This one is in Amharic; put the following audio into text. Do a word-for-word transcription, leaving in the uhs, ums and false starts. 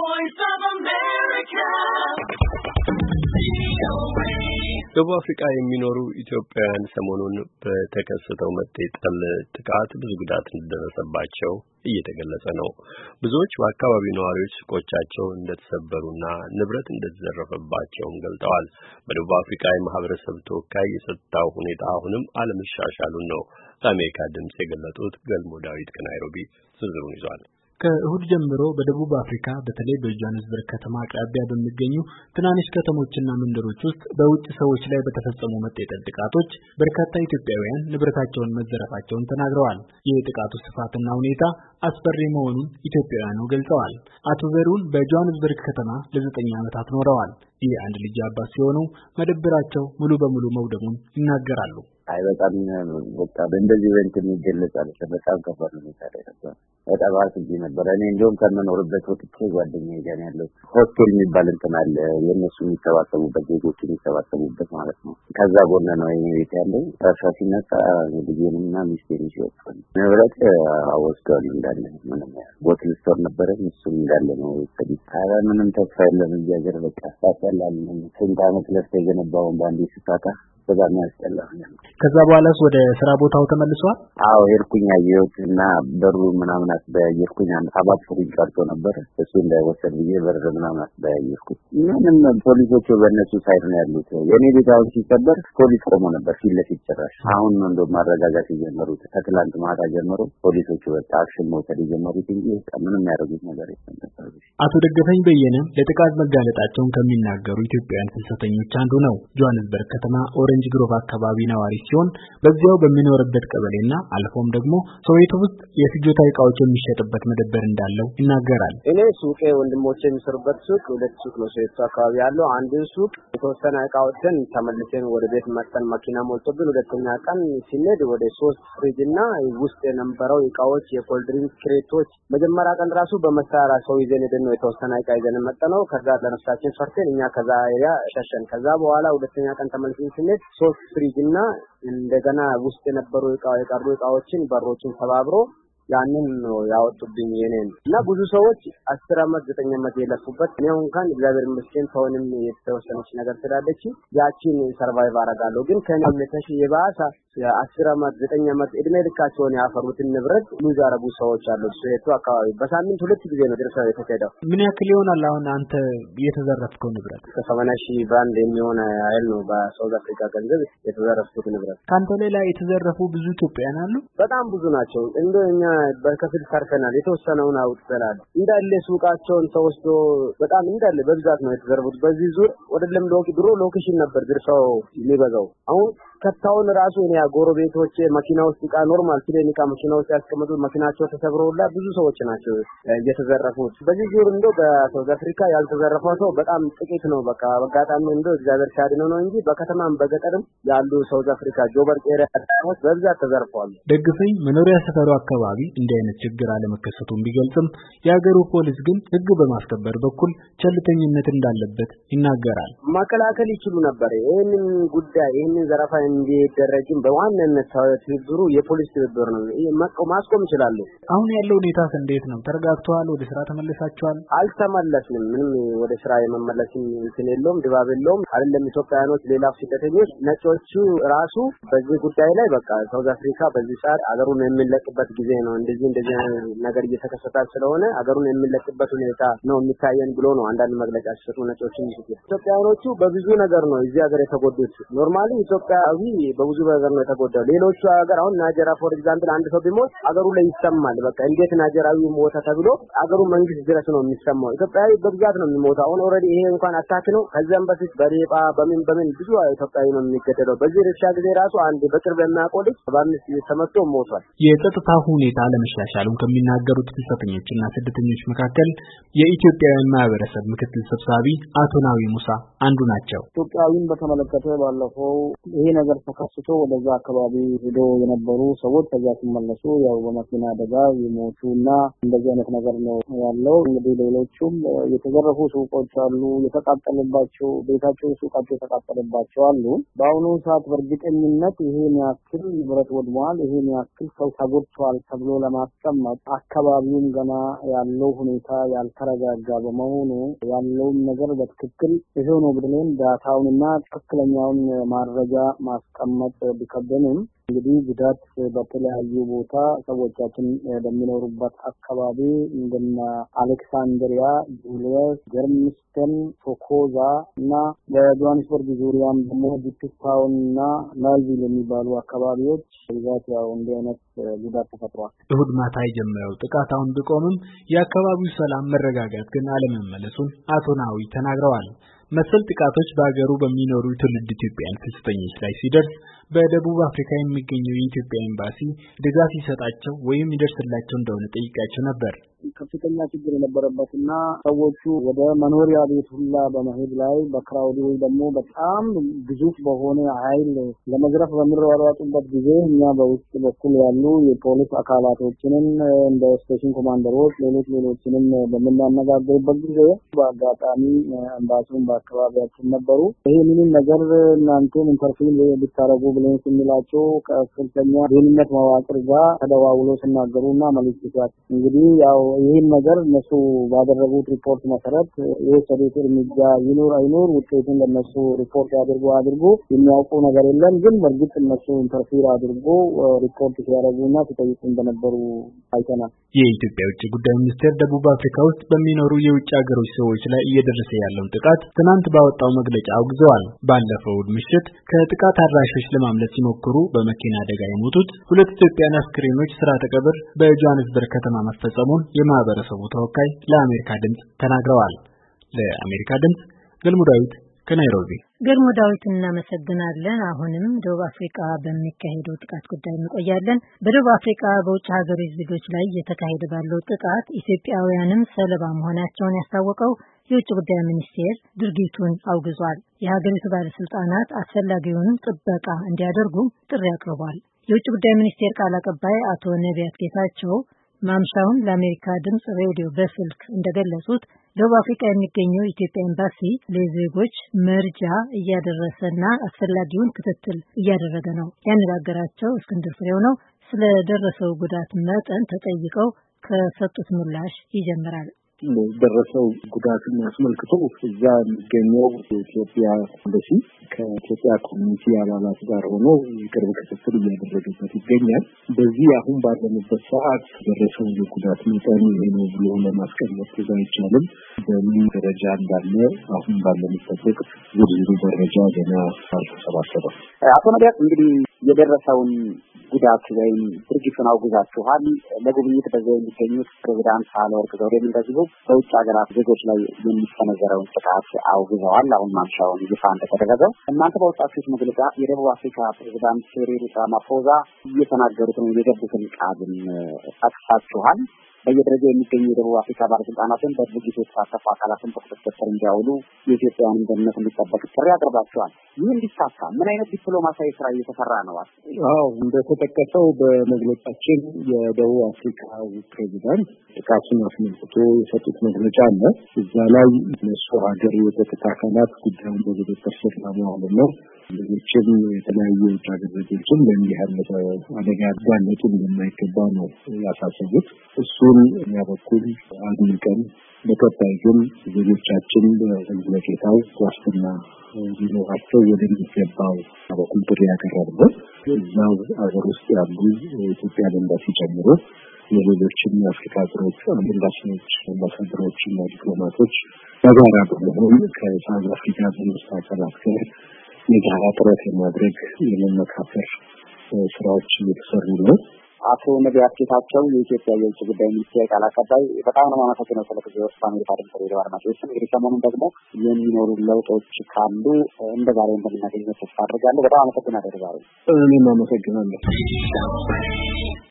Voice of America. ደቡብ አፍሪካ የሚኖሩ ኢትዮጵያውያን ሰሞኑን በተከሰተው መጤጠል ጥቃት ብዙ ጉዳት እንደደረሰባቸው እየተገለጸ ነው። ብዙዎች በአካባቢው ነዋሪዎች ሱቆቻቸው እንደተሰበሩና ንብረት እንደተዘረፈባቸውም ገልጠዋል። በደቡብ አፍሪካ የማህበረሰብ ተወካይ የጸጥታው ሁኔታ አሁንም አለመሻሻሉን ነው ለአሜሪካ ድምጽ የገለጹት። ገልሞ ዳዊት ከናይሮቢ ዝርዝሩን ይዟል። ከእሁድ ጀምሮ በደቡብ አፍሪካ በተለይ በጆሃንስበርግ ከተማ አቅራቢያ በሚገኙ ትናንሽ ከተሞችና መንደሮች ውስጥ በውጭ ሰዎች ላይ በተፈጸሙ መጤጠል ጥቃቶች በርካታ ኢትዮጵያውያን ንብረታቸውን መዘረፋቸውን ተናግረዋል። የጥቃቱ ስፋትና ሁኔታ አስፈሪ መሆኑን ኢትዮጵያውያኑ ገልጸዋል። አቶ ዘሩን በጆሃንስበርግ ከተማ ለዘጠኝ ዓመታት ኖረዋል። የአንድ ልጅ አባት ሲሆኑ መደብራቸው ሙሉ በሙሉ መውደሙን ይናገራሉ። አይ በጣም በቃ እንደዚህ ወንት የሚገለጻል በጣም ከባድ ነው ታዲያ በጣም አስጊ ነበር። እኔ እንደውም ከመኖርበት ወጥቼ ጓደኛዬ ጋር ያለው ሆስቴል የሚባል እንትን አለ የነሱ የሚሰባሰቡበት ዜጎች የሚሰባሰቡበት ማለት ነው። ከዛ ጎን ነው የኔ ቤት ያለው። ታሳሲነታ ልጅዬንና ሚስቴን ይወጣል ንብረት አወስዷል እንዳለ ምንም ቦትል ስቶር ነበር እሱም እንዳለ ነው ተዲት አረ ምንም ተስፋ የለም እያገር በቃ ታሰላል ስንት ዓመት ለፍተ የገነባውን ባንዲ ስታታ በጣም ያስጠላል። ከዛ በኋላስ ወደ ስራ ቦታው ተመልሷል? አዎ ሄድኩኝ አየሁትና በሩ ምናምን አስበያየኩኝ አባት ፍሪጅ ቀርቶ ነበር እሱ እንዳይወሰድ ብዬ በር ምናምን አስበያየኩ። ምንም ፖሊሶቹ በእነሱ ሳይድ ነው ያሉት። የኔ ቤታው ሲሰበር ፖሊስ ቆሞ ነበር ፊት ለፊት ጭራሽ። አሁን ነው እንደው ማረጋጋት የጀመሩት ከትላንት ማታ ጀምሮ ፖሊሶቹ በቃ አክሽን መውሰድ የጀመሩት እንጂ ምንም ያደረጉት ነገር የለም። አቶ ደገፈኝ በየነ ለጥቃት መጋለጣቸውን ከሚናገሩ ኢትዮጵያውያን ፍልሰተኞች አንዱ ነው። ጆሃንስበርግ ከተማ ኦሬንጅ ግሮቭ አካባቢ ነዋሪ ሲሆን በዚያው በሚኖርበት ቀበሌና አልፎም ደግሞ ሶዌቶ ውስጥ የፍጆታ ዕቃዎች የሚሸጥበት መደብር እንዳለው ይናገራል። እኔ ሱቄ ወንድሞቼ የሚሰሩበት ሱቅ ሁለት ሱቅ ነው ሶዌቶ አካባቢ ያለው። አንዱ ሱቅ የተወሰነ ዕቃዎችን ተመልሰን ወደ ቤት መጥተን መኪና ሞልቶብን ሁለተኛ ቀን ሲነድ ወደ ሶስት ፍሪጅና ውስጥ የነበረው ዕቃዎች የኮልድሪንክ ክሬቶች መጀመሪያ ቀን ራሱ በመሳሪያ ሰው ይዘን ሄደን ነው የተወሰነ ዕቃ ይዘን መጣነው። ከዛ ለነፍሳችን ፈርተን እኛ ከዛ ያ ሸሸን። ከዛ በኋላ ሁለተኛ ቀን ተመልሰን ሲነድ ሶስት ፍሪጅና እንደገና ውስጥ የነበሩ ዕቃ የቀሩ ዕቃዎችን በሮችን ተባብሮ ያንን ነው ያወጡብኝ የኔን እና ብዙ ሰዎች አስር አመት ዘጠኝ አመት የለፉበት ነው እንኳን እግዚአብሔር ይመስገን ሰውንም የተወሰነች ነገር ስላለች ያቺን ሰርቫይቭ አደርጋለሁ። ግን ከኔም ተሽ የባሰ አስር አመት ዘጠኝ አመት እድሜ ልካቸውን ያፈሩትን ንብረት ብዙ አረቡ ሰዎች አሉ። ሶዌቶ አካባቢ በሳምንት ሁለት ጊዜ ነው ድረስ የተከዳው። ምን ያክል ይሆናል አሁን አንተ የተዘረፍከው ንብረት? ከሰማንያ ሺህ ባንድ የሚሆን አይል ነው በሳውዝ አፍሪካ ገንዘብ የተዘረፍኩት ንብረት። ካንተ ሌላ የተዘረፉ ብዙ ኢትዮጵያውያን አሉ? በጣም ብዙ ናቸው። እንደኛ በከፊል ሰርተናል የተወሰነውን አውጥተናል። እንዳለ ሱቃቸውን ተወስዶ በጣም እንዳለ በብዛት ነው የተዘረፉት። በዚህ ዙር ወደለም ሎክ ድሮ ሎኬሽን ነበር ድርሻው የሚበዛው። አሁን ከታውን ራሱ እኔ ጎረቤቶቼ መኪና ውስጥ ዕቃ ኖርማል ሲለኒካ መኪና ውስጥ ያስቀመጡ መኪናቸው ተሰብረውላ ብዙ ሰዎች ናቸው እየተዘረፉት። በዚህ ዙር እንደው በሳውዝ አፍሪካ ያልተዘረፈው ሰው በጣም ጥቂት ነው። በቃ በጋጣሚ እንደው እግዚአብሔር ሲያድነው ነው እንጂ በከተማም በገጠርም ያሉ ሳውዝ አፍሪካ ጆበርግ ኤሪያ ሰዎች በብዛት ተዘርፈዋል። ደግፈኝ መኖሪያ ሰፈሩ አካባቢ እንዲህ አይነት ችግር አለመከሰቱን ቢገልጽም የሀገሩ ፖሊስ ግን ህግ በማስከበር በኩል ቸልተኝነት እንዳለበት ይናገራል። ማከላከል ይችሉ ነበር ይሄንን ጉዳይ ይሄንን ዘረፋ እንዲደረግም በዋናነት ትብብሩ የፖሊስ ትብብር ነው። ማስቆም ይችላል። አሁን ያለው ሁኔታ እንዴት ነው? ተረጋግቷል? ወደ ስራ ተመለሳችኋል? አልተመለስንም። ምንም ወደ ስራ የመመለስ እንትን የለውም ድባብ የለውም። አይደለም ኢትዮጵያኖች ሌላ ስደተኞች ነጮቹ ራሱ በዚህ ጉዳይ ላይ በቃ ሳውዝ አፍሪካ በዚህ ሰዓት አገሩን የሚለቅበት ጊዜ ነው። እንደዚህ እንደዚህ ነገር እየተከሰተ ስለሆነ አገሩን የሚለቅበት ሁኔታ ነው የሚታየን ብሎ ነው አንዳንድ መግለጫ ሲሰጡ ነጮችን ይስጡ። ኢትዮጵያኖቹ በብዙ ነገር ነው እዚህ ሀገር የተጎዱት። ኖርማሊ ኢትዮጵያዊ በብዙ ነገር ነው የተጎዳው። ሌሎቹ ሀገር አሁን ናይጄሪያ ፎር ኤግዛምፕል አንድ ሰው ቢሞት አገሩ ላይ ይሰማል። በቃ እንዴት ናይጄሪያዊ ሞተ ተብሎ አገሩ መንግስት ድረስ ነው የሚሰማው። ኢትዮጵያዊ በብዛት ነው የሚሞተው። አሁን ኦሬዲ ይሄ እንኳን አታክ ነው። ከዛም በፊት በሬጳ በምን በምን ብዙ ኢትዮጵያዊ ነው የሚገደለው። በዚህ ርሻ ጊዜ ራሱ አንድ በቅርብ የሚያውቀው ልጅ በአምስት ተመቶ ሞቷል። የጸጥታ ሁኔታ ለመሻሻሉን ከሚናገሩት ፍልሰተኞችና ስደተኞች መካከል የኢትዮጵያውያን ማህበረሰብ ምክትል ሰብሳቢ አቶ ናዊ ሙሳ አንዱ ናቸው። ኢትዮጵያዊን በተመለከተ ባለፈው ይሄ ነገር ነገር ተከስቶ ወደዛ አካባቢ ሄዶ የነበሩ ሰዎች ከዛ ሲመለሱ ያው በመኪና አደጋ የሞቱና እንደዚህ አይነት ነገር ነው ያለው። እንግዲህ ሌሎቹም የተዘረፉ ሱቆች አሉ፣ የተቃጠለባቸው ቤታቸው ሱቃቸው የተቃጠለባቸው አሉ። በአሁኑ ሰዓት በእርግጠኝነት ይሄን ያክል ንብረት ወድሟል፣ ይሄን ያክል ሰው ተጎድቷል ተብሎ ለማስቀመጥ አካባቢውም ገና ያለው ሁኔታ ያልተረጋጋ በመሆኑ ያለውን ነገር በትክክል ይሄው ነው ብለን ዳታውንና ትክክለኛውን ማረጃ ማስቀመጥ ቢከብደንም እንግዲህ ጉዳት በተለያዩ ቦታ ሰዎቻችን በሚኖሩበት አካባቢ እንደና አሌክሳንድሪያ፣ ጁሊየስ፣ ጀርምስተን፣ ቶኮዛ እና በጆሃንስበርግ ዙሪያም ደግሞ ዲፕታውንና ናይቪል የሚባሉ አካባቢዎች ብዛት ያው እንደ አይነት ጉዳት ተፈጥሯል። እሁድ ማታ የጀመረው ጥቃት አሁን ቢቆምም የአካባቢው ሰላም መረጋጋት ግን አለመመለሱን አቶ ናዊ ተናግረዋል። መሰል ጥቃቶች በአገሩ በሚኖሩ ትውልድ ኢትዮጵያውያን ፍልሰተኞች ላይ ሲደርስ በደቡብ አፍሪካ የሚገኘው የኢትዮጵያ ኤምባሲ ድጋፍ ይሰጣቸው ወይም ይደርስላቸው እንደሆነ ጠይቃቸው ነበር። ከፍተኛ ችግር የነበረበትና ሰዎቹ ወደ መኖሪያ ቤት ሁላ በመሄድ ላይ በክራውድ ወይ ደግሞ በጣም ግዙፍ በሆነ ኃይል ለመዝረፍ በሚሯሯጡበት ጊዜ እኛ በውስጥ በኩል ያሉ የፖሊስ አካላቶችንን እንደ ስቴሽን ኮማንደሮች ሌሎች ሌሎችንም በመናገርበት ጊዜ በአጋጣሚ ኤምባሲውን በአካባቢያችን ነበሩ። ይሄ ምንም ነገር እናንተም ኢንተርፊል ብታረጉ ብለን ስንላቸው ከፍተኛ ደህንነት መዋቅር ጋር ተደዋውሎ ሲናገሩና መልእክት ሲያስ እንግዲህ ያው ይሄን ነገር እነሱ ባደረጉት ሪፖርት መሰረት የወሰዱት እርምጃ ይኖር አይኖር ውጤቱን ለነሱ ሪፖርት ያድርጉ አድርጎ የሚያውቁ ነገር የለም። ግን በእርግጥ እነሱ ኢንተርፊር አድርጎ ሪፖርት ሲያደርጉና ሲጠይቁ እንደነበሩ አይተናል። የኢትዮጵያ ውጭ ጉዳይ ሚኒስቴር ደቡብ አፍሪካ ውስጥ በሚኖሩ የውጭ ሀገሮች ሰዎች ላይ እየደረሰ ያለውን ጥቃት ትናንት ባወጣው መግለጫ አውግዘዋል። ባለፈው ምሽት ከጥቃት አድራሾች ለማምለጥ ሲሞክሩ በመኪና አደጋ የሞቱት ሁለት ኢትዮጵያውያን አስክሬኖች ስርዓተ ቀብር በጆሃንስበርግ ከተማ መፈጸሙን የማህበረሰቡ ተወካይ ለአሜሪካ ድምጽ ተናግረዋል። ለአሜሪካ ድምጽ ገልሙ ዳዊት ከናይሮቢ። ገልሙ ዳዊት እናመሰግናለን። አሁንም ደቡብ አፍሪካ በሚካሄደው ጥቃት ጉዳይ እንቆያለን። በደቡብ አፍሪካ በውጭ ሀገሮች ዜጎች ላይ እየተካሄደ ባለው ጥቃት ኢትዮጵያውያንም ሰለባ መሆናቸውን ያስታወቀው የውጭ ጉዳይ ሚኒስቴር ድርጊቱን አውግዟል። የሀገሪቱ ባለስልጣናት አስፈላጊውን ጥበቃ እንዲያደርጉ ጥሪ አቅርቧል። የውጭ ጉዳይ ሚኒስቴር ቃል አቀባይ አቶ ነቢያት ጌታቸው ማምሻውን ለአሜሪካ ድምጽ ሬዲዮ በስልክ እንደገለጹት ደቡብ አፍሪካ የሚገኘው የኢትዮጵያ ኤምባሲ ለዜጎች መርጃ እያደረሰና አስፈላጊውን ክትትል እያደረገ ነው። ያነጋገራቸው እስክንድር ፍሬው ነው። ስለደረሰው ጉዳት መጠን ተጠይቀው ከሰጡት ምላሽ ይጀምራል። ደረሰው ጉዳትን አስመልክቶ እዛ የሚገኘው የኢትዮጵያ ኤምባሲ ከኢትዮጵያ ኮሚኒቲ አባላት ጋር ሆኖ የቅርብ ክትትል እያደረገበት ይገኛል። በዚህ አሁን ባለንበት ሰዓት ደረሰው የጉዳት መጠን ይሄ ነው ብሎ ለማስቀመጥ አይቻልም። በምን ደረጃ እንዳለ አሁን ባለንበት ወቅት ዝርዝሩ ደረጃ ገና አልተሰባሰበም። አቶ ነቢያት እንግዲህ የደረሰውን ጉዳት ወይም ድርጊቱን አውግዛችኋል። ለጉብኝት በዛ የሚገኙት ፕሬዝዳንት ሳህለወርቅ ዘውዴም እንደዚሁ በውጭ ሀገራት ዜጎች ላይ የሚሰነዘረውን ጥቃት አውግዘዋል። አሁን ማምሻውን ይፋ እንደተደረገው እናንተ በወጣችሁት መግለጫ የደቡብ አፍሪካ ፕሬዝዳንት ሲሪል ራማፎዛ እየተናገሩት ነው የገቡትን ቃልን ጠቅሳችኋል። በየደረጃው የሚገኙ የደቡብ አፍሪካ ባለስልጣናትን በድርጊቱ የተሳተፉ አካላትን በቁጥጥር ስር እንዲያውሉ የኢትዮጵያን ደህንነት እንዲጠበቅ ጥሪ አቅርባችኋል። ይህ እንዲሳካ ምን አይነት ዲፕሎማሲያዊ ስራ እየተሰራ ነው? አዎ እንደተጠቀሰው በመግለጫችን የደቡብ አፍሪካ ፕሬዝዳንት ጥቃቱን አስመልክቶ የሰጡት መግለጫ አለ። እዛ ላይ እነሱ ሀገር የጸጥታ አካላት ጉዳዩን በቁጥጥር ስር ለማዋልና ሌሎችም የተለያዩ የውጭ ሀገር ዜጎችን ለእንዲህ ያለ አደጋ ሊጋለጡ እንደማይገባ ነው ያሳሰቡት። እሱን እኛ በኩል አድንቀን በቀጣይ ግን ዜጎቻችን በዘለቄታው ዋስትና ሊኖራቸው ወደሚገባው በኩል ጥሪ ያቀረብነው እዛው ሀገር ውስጥ ያሉ የኢትዮጵያ ኤምባሲ ጨምሮ የሌሎችም የአፍሪካ ሀገሮች ኤምባሲዎች፣ አምባሳደሮች እና ዲፕሎማቶች በጋራ በመሆን ከሳውዝ አፍሪካ መንግስት አካላት ጋር የጋራ ጥረት የማድረግ የመመካከር ስራዎች እየተሰሩ ነው። አቶ ነቢያት ጌታቸው የኢትዮጵያ የውጭ ጉዳይ ሚኒስቴር ቃል አቀባይ፣ በጣም ነው የማመሰግነው ስለ ጊዜው። በአሜሪካ ድምጽ ሬዲዮ አድማጮች እንግዲህ ሰሞኑን ደግሞ የሚኖሩ ለውጦች ካሉ እንደ ዛሬ እንደምናገኘው ተስፋ አድርጋለሁ። በጣም አመሰግናለሁ። ዛሬ እኔም አመሰግናለሁ።